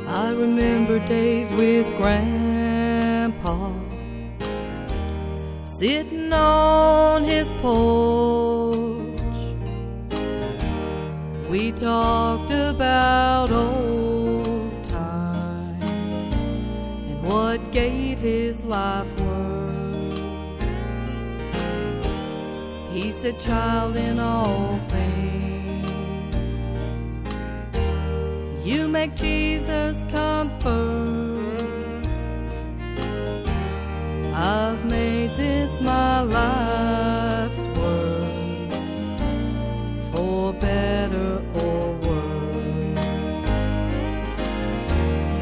I remember days with Grandpa, sitting on his porch. We talked about old times and what gave his life worth. He said, child, in all things, you make Jesus come first. I've made this my life,